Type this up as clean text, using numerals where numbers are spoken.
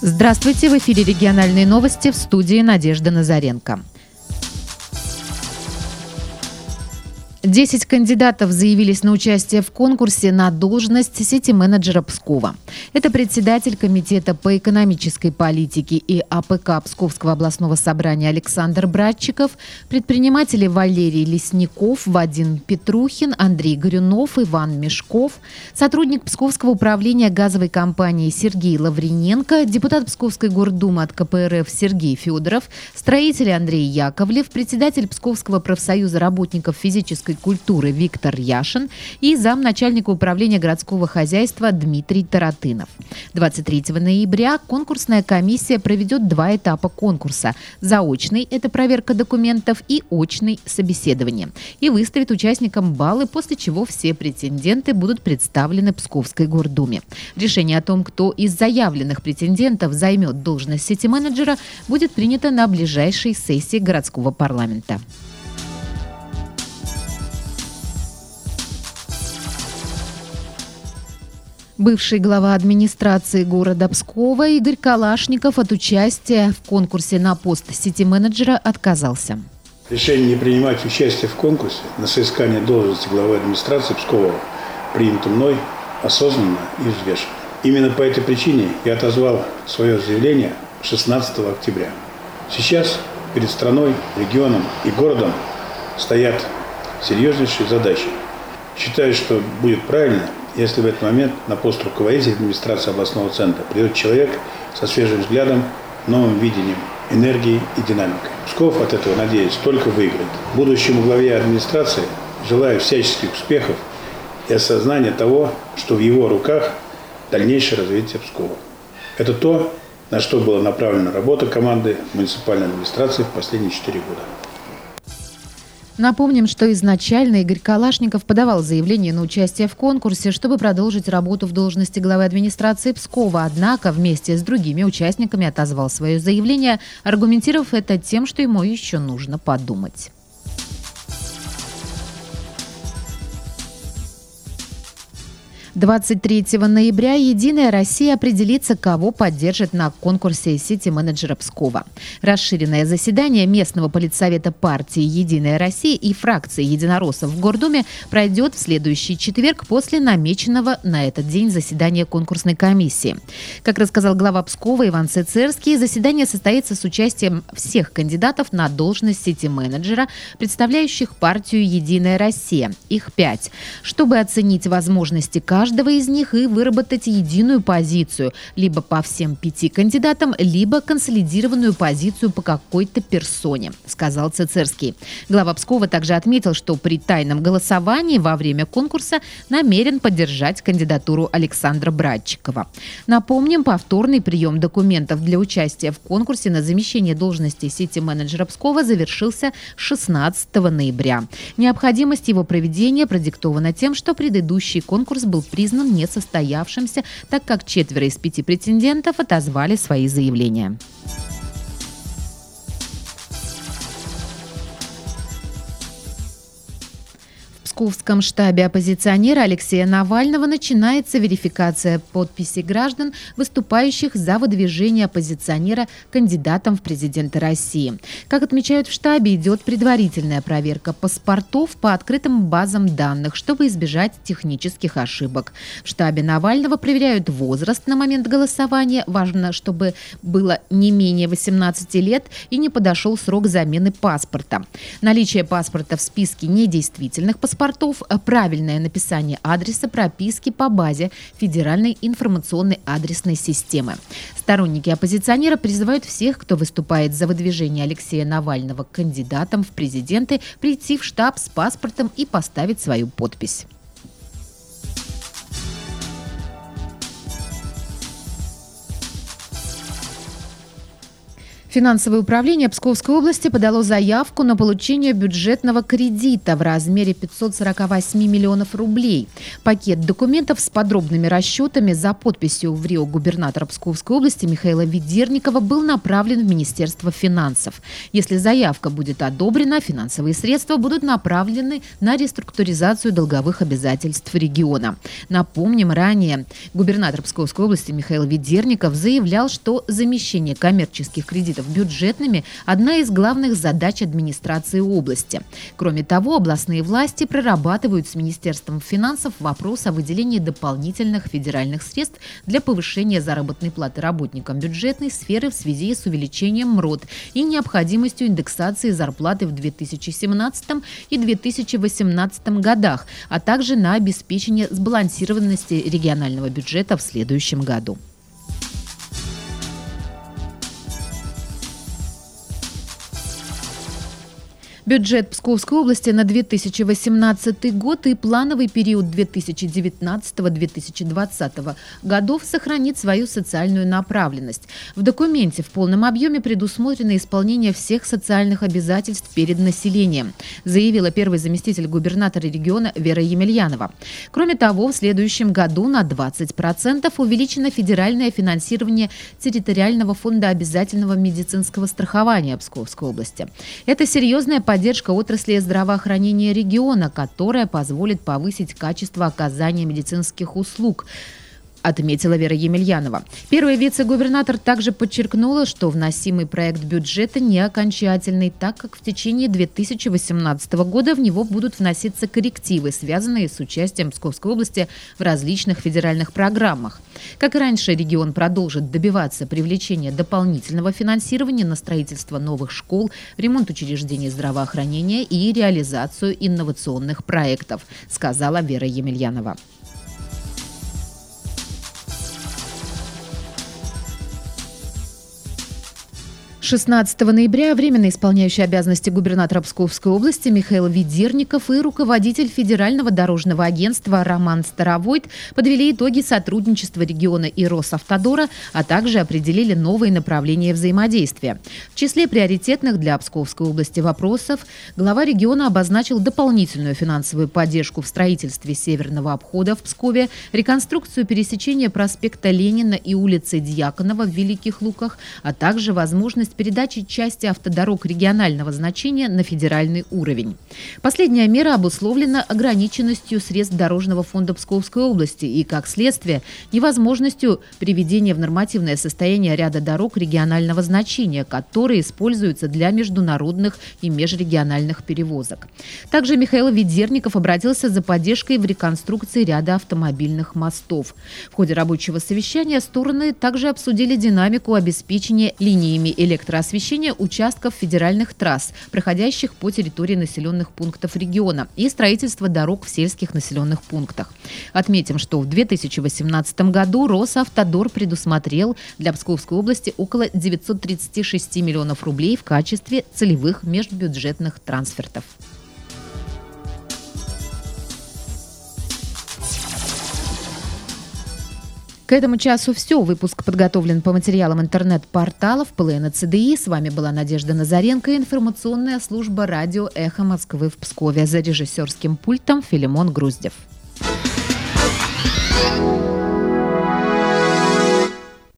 Здравствуйте, в эфире региональные новости, в студии Надежда Назаренко. 10 кандидатов заявились на участие в конкурсе на должность сити-менеджера Пскова. Это председатель Комитета по экономической политике и АПК Псковского областного собрания Александр Братчиков, предприниматели Валерий Лесников, Вадим Петрухин, Андрей Горюнов, Иван Мешков, сотрудник Псковского управления газовой компании Сергей Лавриненко, депутат Псковской гордумы от КПРФ Сергей Федоров, строитель Андрей Яковлев, председатель Псковского профсоюза работников физической культуры Виктор Яшин и замначальника управления городского хозяйства Дмитрий Таратынов. 23 ноября конкурсная комиссия проведет 2 этапа конкурса. Заочный – это проверка документов, и очный – собеседование. И выставит участникам баллы, после чего все претенденты будут представлены Псковской гордуме. Решение о том, кто из заявленных претендентов займет должность сити-менеджера, будет принято на ближайшей сессии городского парламента. Бывший глава администрации города Пскова Игорь Калашников от участия в конкурсе на пост сити-менеджера отказался. Решение не принимать участие в конкурсе на соискание должности главы администрации Пскова принято мной осознанно и взвешенно. Именно по этой причине я отозвал свое заявление 16 октября. Сейчас перед страной, регионом и городом стоят серьезнейшие задачи. Считаю, что будет правильно, если в этот момент на пост руководителя администрации областного центра придет человек со свежим взглядом, новым видением, энергией и динамикой. Псков от этого, надеюсь, только выиграет. Будущему главе администрации желаю всяческих успехов и осознания того, что в его руках дальнейшее развитие Пскова. Это то, на что была направлена работа команды муниципальной администрации в последние 4 года. Напомним, что изначально Игорь Калашников подавал заявление на участие в конкурсе, чтобы продолжить работу в должности главы администрации Пскова. Однако вместе с другими участниками отозвал свое заявление, аргументировав это тем, что ему еще нужно подумать. 23 ноября «Единая Россия» определится, кого поддержит на конкурсе сити-менеджера Пскова. Расширенное заседание местного политсовета партии «Единая Россия» и фракции единороссов в Гордуме пройдет в следующий четверг после намеченного на этот день заседания конкурсной комиссии. Как рассказал глава Пскова Иван Цицерский, заседание состоится с участием всех кандидатов на должность сити-менеджера, представляющих партию «Единая Россия». Их 5. Чтобы оценить возможности каждого из них и выработать единую позицию либо по всем 5 кандидатам, либо консолидированную позицию по какой-то персоне, сказал Цицерский. Глава Пскова также отметил, что при тайном голосовании во время конкурса намерен поддержать кандидатуру Александра Братчикова. Напомним, повторный прием документов для участия в конкурсе на замещение должности сити-менеджера Пскова завершился 16 ноября. Необходимость его проведения продиктована тем, что предыдущий конкурс был признан несостоявшимся, так как 4 из 5 претендентов отозвали свои заявления. В Псковском штабе оппозиционера Алексея Навального начинается верификация подписей граждан, выступающих за выдвижение оппозиционера кандидатом в президенты России. Как отмечают в штабе, идет предварительная проверка паспортов по открытым базам данных, чтобы избежать технических ошибок. В штабе Навального проверяют возраст на момент голосования. Важно, чтобы было не менее 18 лет и не подошел срок замены паспорта. Наличие паспорта в списке недействительных паспортов, правильное написание адреса прописки по базе Федеральной информационной адресной системы. Сторонники оппозиционера призывают всех, кто выступает за выдвижение Алексея Навального кандидатом в президенты, прийти в штаб с паспортом и поставить свою подпись. Финансовое управление Псковской области подало заявку на получение бюджетного кредита в размере 548 миллионов рублей. Пакет документов с подробными расчетами за подписью в РИО губернатора Псковской области Михаила Ведерникова был направлен в Министерство финансов. Если заявка будет одобрена, финансовые средства будут направлены на реструктуризацию долговых обязательств региона. Напомним, ранее губернатор Псковской области Михаил Ведерников заявлял, что замещение коммерческих кредитов бюджетными – одна из главных задач администрации области. Кроме того, областные власти прорабатывают с Министерством финансов вопрос о выделении дополнительных федеральных средств для повышения заработной платы работникам бюджетной сферы в связи с увеличением МРОТ и необходимостью индексации зарплаты в 2017 и 2018 годах, а также на обеспечение сбалансированности регионального бюджета в следующем году. Бюджет Псковской области на 2018 год и плановый период 2019-2020 годов сохранит свою социальную направленность. В документе в полном объеме предусмотрено исполнение всех социальных обязательств перед населением, заявила первый заместитель губернатора региона Вера Емельянова. Кроме того, в следующем году на 20% увеличено федеральное финансирование территориального фонда обязательного медицинского страхования Псковской области. Это серьезная поддержка отрасли здравоохранения региона, которая позволит повысить качество оказания медицинских услуг, отметила Вера Емельянова. Первый вице-губернатор также подчеркнула, что вносимый проект бюджета не окончательный, так как в течение 2018 года в него будут вноситься коррективы, связанные с участием Псковской области в различных федеральных программах. Как и раньше, регион продолжит добиваться привлечения дополнительного финансирования на строительство новых школ, ремонт учреждений здравоохранения и реализацию инновационных проектов, сказала Вера Емельянова. 16 ноября временно исполняющий обязанности губернатора Псковской области Михаил Ведерников и руководитель Федерального дорожного агентства Роман Старовойт подвели итоги сотрудничества региона и Росавтодора, а также определили новые направления взаимодействия. В числе приоритетных для Псковской области вопросов глава региона обозначил дополнительную финансовую поддержку в строительстве северного обхода в Пскове, реконструкцию пересечения проспекта Ленина и улицы Дьяконова в Великих Луках, а также возможность передачи части автодорог регионального значения на федеральный уровень. Последняя мера обусловлена ограниченностью средств Дорожного фонда Псковской области и, как следствие, невозможностью приведения в нормативное состояние ряда дорог регионального значения, которые используются для международных и межрегиональных перевозок. Также Михаил Ведерников обратился за поддержкой в реконструкции ряда автомобильных мостов. В ходе рабочего совещания стороны также обсудили динамику обеспечения линиями электроосвещения участков федеральных трасс, проходящих по территории населенных пунктов региона, и строительство дорог в сельских населенных пунктах. Отметим, что в 2018 году Росавтодор предусмотрел для Псковской области около 936 миллионов рублей в качестве целевых межбюджетных трансфертов. К этому часу все. Выпуск подготовлен по материалам интернет-порталов ПЛН и ЦДИ. С вами была Надежда Назаренко и информационная служба радио «Эхо Москвы» в Пскове. За режиссерским пультом Филимон Груздев.